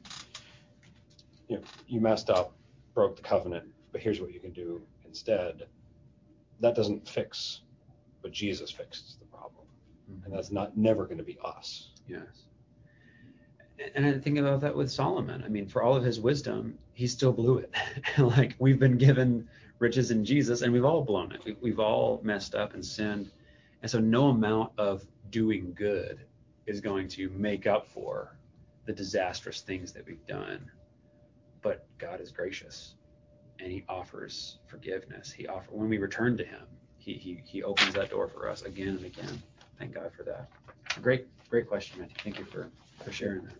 you messed up, broke the covenant, but here's what you can do instead. That doesn't fix, but Jesus fixes the problem. And that's never going to be us. Yes. And I think about that with Solomon. I mean, for all of his wisdom, he still blew it. Like, we've been given riches in Jesus, and we've all blown it. We've all messed up and sinned. And so no amount of doing good is going to make up for the disastrous things that we've done. But God is gracious, and he offers forgiveness. When we return to him, he opens that door for us again and again. Thank God for that. Great question, Matthew. Thank you for sharing that.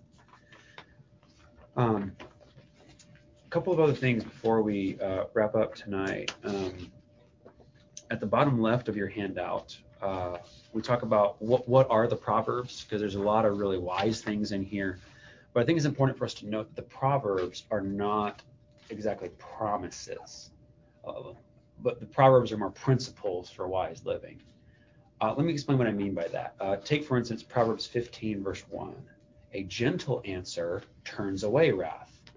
A couple of other things before we wrap up tonight. At the bottom left of your handout, we talk about what are the Proverbs, because there's a lot of really wise things in here. But I think it's important for us to note that the Proverbs are not exactly promises, but the Proverbs are more principles for wise living. Let me explain what I mean by that. Take, for instance, Proverbs 15, verse 1. A gentle answer turns away wrath,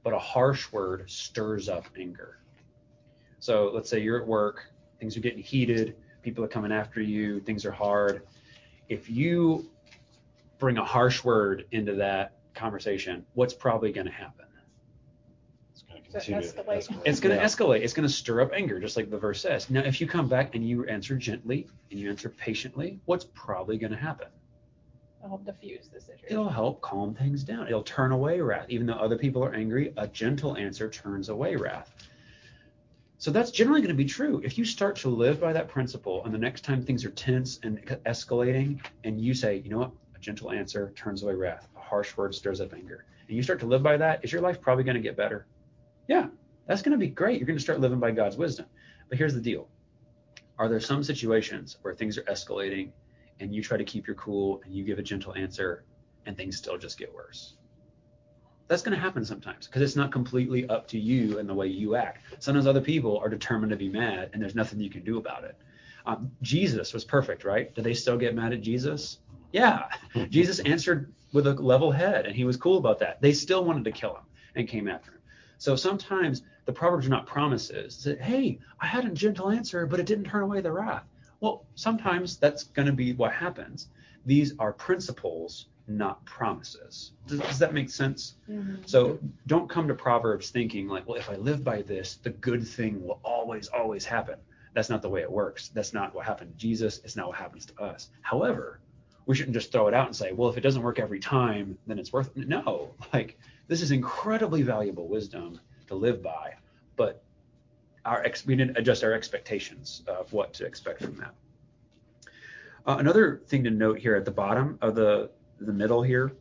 but a harsh word stirs up anger. So let's say you're at work, things are getting heated, people are coming after you, things are hard. If you bring a harsh word into that conversation, what's probably going to happen? It's going to So continue to escalate. escalate. It's going to Yeah. escalate. It's going to stir up anger, just like the verse says. Now, if you come back and you answer gently and you answer patiently, what's probably going to happen? I'll help diffuse the situation. It'll help calm things down. It'll turn away wrath. Even though other people are angry, a gentle answer turns away wrath. So that's generally going to be true. If you start to live by that principle, and the next time things are tense and escalating, and you say, you know what, a gentle answer turns away wrath, a harsh word stirs up anger, and you start to live by that, is your life probably going to get better? Yeah, that's going to be great. You're going to start living by God's wisdom. But here's the deal. Are there some situations where things are escalating and you try to keep your cool and you give a gentle answer and things still just get worse? That's going to happen sometimes because it's not completely up to you and the way you act. Sometimes other people are determined to be mad and there's nothing you can do about it. Jesus was perfect, right? Did they still get mad at Jesus? Yeah. Jesus answered with a level head and he was cool about that. They still wanted to kill him and came after him. So sometimes the Proverbs are not promises. That, hey, I had a gentle answer, but it didn't turn away the wrath. Well, sometimes that's going to be what happens. These are principles, not promises. Does that make sense? Mm-hmm. So don't come to Proverbs thinking like, well, if I live by this, the good thing will always, always happen. That's not the way it works. That's not what happened to Jesus. It's not what happens to us. However, we shouldn't just throw it out and say, well, if it doesn't work every time, then it's worth it. No, like this is incredibly valuable wisdom to live by, but we need to adjust our expectations of what to expect from that. Another thing to note here at the bottom of the middle here,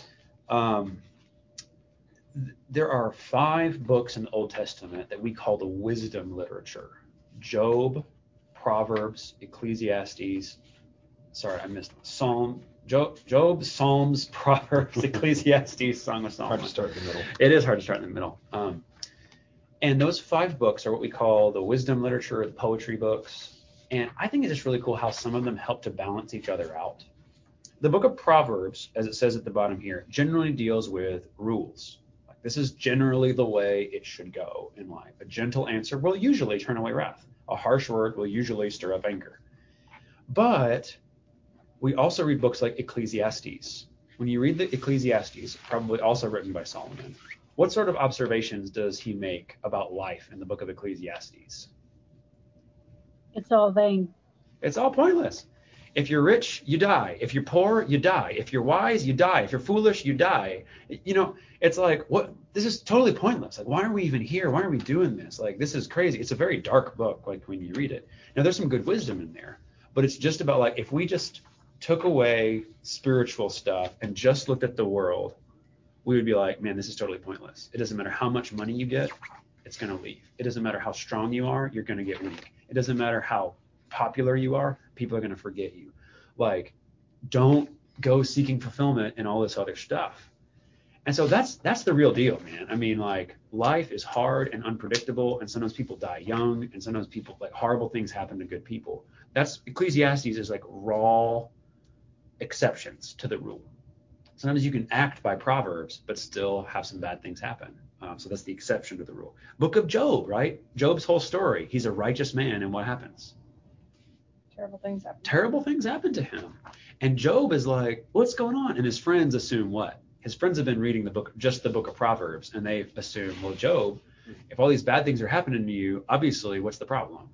there are 5 books in the Old Testament that we call the wisdom literature: Job, Proverbs, Ecclesiastes. Sorry, I missed one. Job, Psalms, Proverbs, Ecclesiastes, Song of Solomon. Hard to start in the middle. It is hard to start in the middle. And those 5 books are what we call the wisdom literature, the poetry books. And I think it's just really cool how some of them help to balance each other out. The book of Proverbs, as it says at the bottom here, generally deals with rules. Like this is generally the way it should go in life. A gentle answer will usually turn away wrath. A harsh word will usually stir up anger. But we also read books like Ecclesiastes. When you read the Ecclesiastes, probably also written by Solomon, what sort of observations does he make about life in the book of Ecclesiastes? It's all vain. It's all pointless. If you're rich, you die. If you're poor, you die. If you're wise, you die. If you're foolish, you die. You know, it's like, what? This is totally pointless. Like, why are we even here? Why are we doing this? Like, this is crazy. It's a very dark book, like when you read it. Now, there's some good wisdom in there, but it's just about like, if we just took away spiritual stuff and just looked at the world, we would be like, man, this is totally pointless. It doesn't matter how much money you get, it's going to leave. It doesn't matter how strong you are, you're going to get weak. It doesn't matter how popular you are, people are going to forget you. Like, don't go seeking fulfillment in all this other stuff. And so that's the real deal, man. I mean, like, life is hard and unpredictable, and sometimes people die young, and sometimes people, like, horrible things happen to good people. That's Ecclesiastes is like raw exceptions to the rule. Sometimes you can act by Proverbs, but still have some bad things happen. So that's the exception to the rule. Book of Job, right? Job's whole story. He's a righteous man, and what happens? Terrible things happen. Terrible things happen to him. And Job is like, what's going on? And his friends assume what? His friends have been reading the book of Proverbs, and they assume, well, Job, if all these bad things are happening to you, obviously, what's the problem?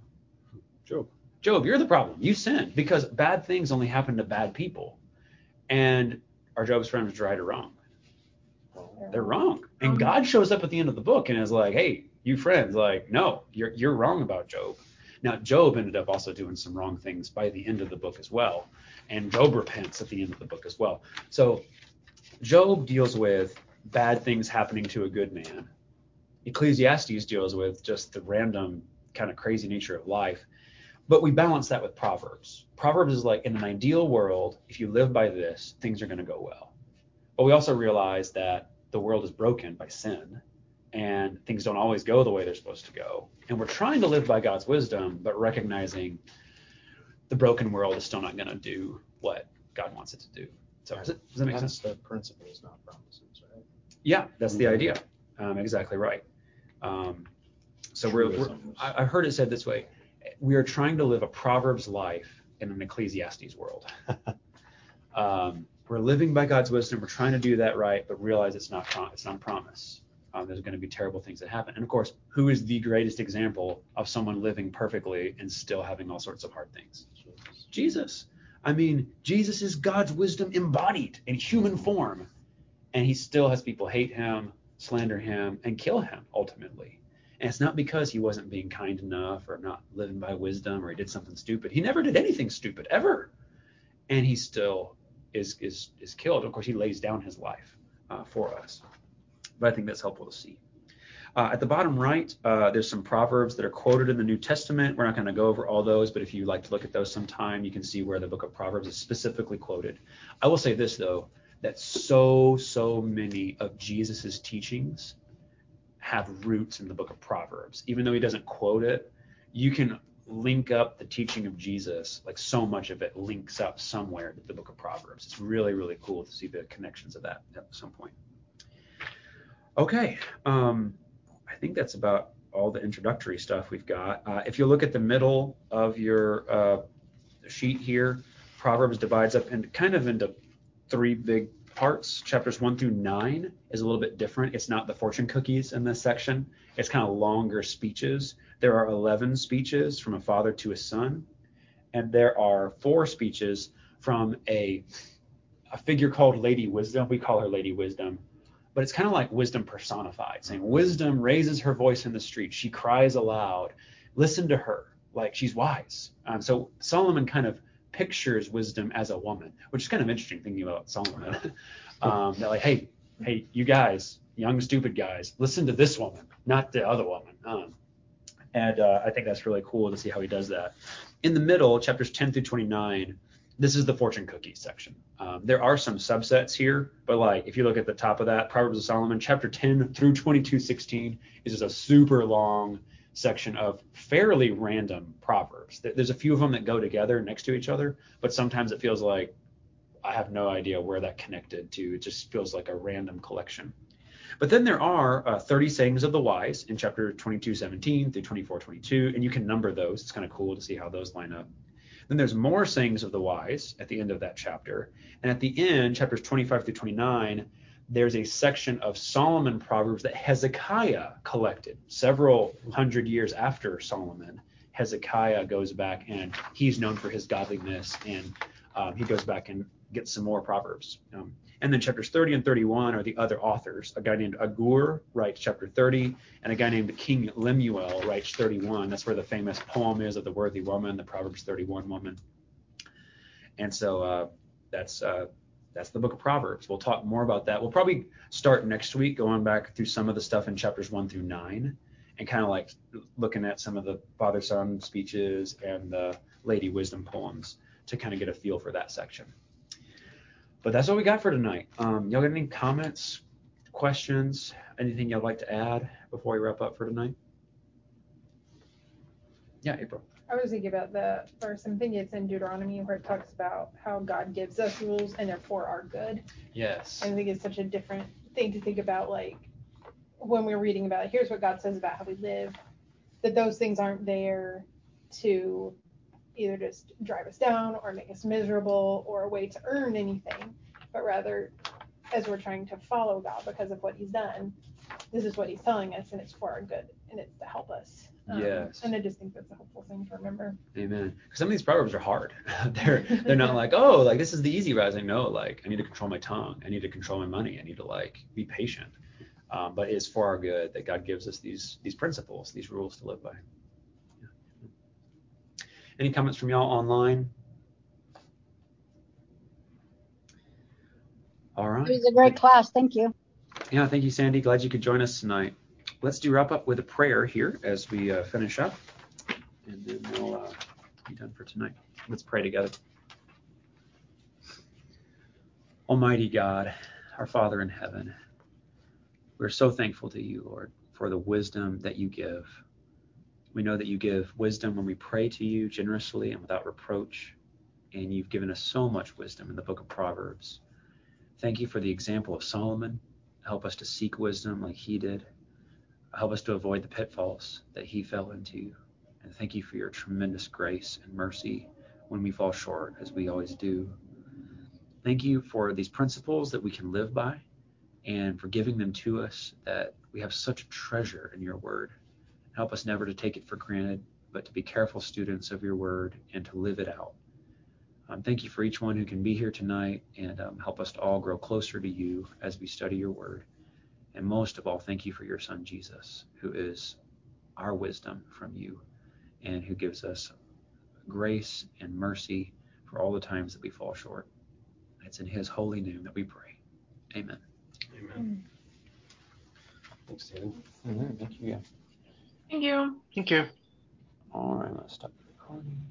Job, you're the problem. You sinned because bad things only happen to bad people. And are Job's friends right or wrong? They're wrong. And God shows up at the end of the book and is like, hey, you friends, like, no, you're wrong about Job. Now, Job ended up also doing some wrong things by the end of the book as well. And Job repents at the end of the book as well. So Job deals with bad things happening to a good man. Ecclesiastes deals with just the random kind of crazy nature of life. But we balance that with Proverbs. Proverbs is like, in an ideal world, if you live by this, things are going to go well. But we also realize that the world is broken by sin, and things don't always go the way they're supposed to go. And we're trying to live by God's wisdom, but recognizing the broken world is still not going to do what God wants it to do. So does that make sense? The principles, not promises, right? Yeah, that's the idea. Exactly right. So Truisms. I've heard it said this way: we are trying to live a Proverbs life in an Ecclesiastes world. We're living by God's wisdom. We're trying to do that right, but realize it's not promise. There's going to be terrible things that happen. And of course, who is the greatest example of someone living perfectly and still having all sorts of hard things? Jesus. I mean, Jesus is God's wisdom embodied in human form, and he still has people hate him, slander him, and kill him ultimately. And it's not because he wasn't being kind enough or not living by wisdom or he did something stupid. He never did anything stupid ever, and he still is killed. Of course, he lays down his life for us. But I think that's helpful to see. At the bottom right, there's some proverbs that are quoted in the New Testament. We're not going to go over all those, but if you'd like to look at those sometime, you can see where the book of Proverbs is specifically quoted. I will say this, though, that so many of Jesus's teachings have roots in the book of Proverbs. Even though he doesn't quote it, you can link up the teaching of Jesus, like so much of it links up somewhere to the book of Proverbs. It's really, really cool to see the connections of that at some point. Okay, I think that's about all the introductory stuff we've got. If you look at the middle of your sheet here, Proverbs divides up into three big parts. Chapters 1 through 9 is a little bit different. It's not the fortune cookies in this section. It's kind of longer speeches. There are 11 speeches from a father to a son, and there are 4 speeches from a figure called Lady Wisdom. We call her Lady Wisdom. But it's kind of like wisdom personified, saying wisdom raises her voice in the street. She cries aloud. Listen to her, like she's wise. So Solomon kind of pictures wisdom as a woman, which is kind of interesting thinking about Solomon. That like, hey, you guys, young stupid guys, listen to this woman, not the other woman. And I think that's really cool to see how he does that. In the middle, chapters 10 through 29. This is the fortune cookie section. There are some subsets here, but like if you look at the top of that, Proverbs of Solomon, chapter 10 through 22:16 is just a super long section of fairly random proverbs. There's a few of them that go together next to each other, but sometimes it feels like I have no idea where that connected to. It just feels like a random collection. But then there are 30 sayings of the wise in chapter 22:17 through 24:22, and you can number those. It's kind of cool to see how those line up. Then there's more sayings of the wise at the end of that chapter. And at the end, chapters 25 through 29, there's a section of Solomon Proverbs that Hezekiah collected several hundred years after Solomon. Hezekiah goes back, and he's known for his godliness, and he goes back and gets some more Proverbs. And then chapters 30 and 31 are the other authors. A guy named Agur writes chapter 30, and a guy named King Lemuel writes 31. That's where the famous poem is of the worthy woman, the Proverbs 31 woman. And so that's the book of Proverbs. We'll talk more about that. We'll probably start next week going back through some of the stuff in chapters 1 through 9 and kind of like looking at some of the father-son speeches and the Lady Wisdom poems to kind of get a feel for that section. But that's what we got for tonight. Y'all got any comments, questions, anything y'all like to add before we wrap up for tonight? Yeah, April. I was thinking about the verse. I'm thinking it's in Deuteronomy where it talks about how God gives us rules and therefore are good. Yes. I think it's such a different thing to think about, like when we're reading about it, here's what God says about how we live, that those things aren't there to either just drive us down or make us miserable or a way to earn anything, but rather as we're trying to follow God because of what he's done, this is what he's telling us, and it's for our good, and it's to help us. Yes. And I just think that's a helpful thing to remember. Amen. Because some of these proverbs are hard. they're not like, oh, like this is the easy route. I know, like I need to control my tongue. I need to control my money. I need to like be patient. But it's for our good that God gives us these principles, these rules to live by. Yeah. Any comments from y'all online? All right. It was a great class. Thank you. Yeah, thank you, Sandy. Glad you could join us tonight. Let's do wrap up with a prayer here as we finish up, and then we'll be done for tonight. Let's pray together. Almighty God, our Father in heaven, we're so thankful to you, Lord, for the wisdom that you give. We know that you give wisdom when we pray to you generously and without reproach, and you've given us so much wisdom in the book of Proverbs. Thank you for the example of Solomon. Help us to seek wisdom like he did. Help us to avoid the pitfalls that he fell into. And thank you for your tremendous grace and mercy when we fall short, as we always do. Thank you for these principles that we can live by and for giving them to us, that we have such a treasure in your word. Help us never to take it for granted, but to be careful students of your word and to live it out. Thank you for each one who can be here tonight, and help us to all grow closer to you as we study your word. And most of all, thank you for your son, Jesus, who is our wisdom from you and who gives us grace and mercy for all the times that we fall short. It's in his holy name that we pray. Amen. Amen. Thanks, David. Thank you. Thank you. Thank you. All right, let's stop the recording.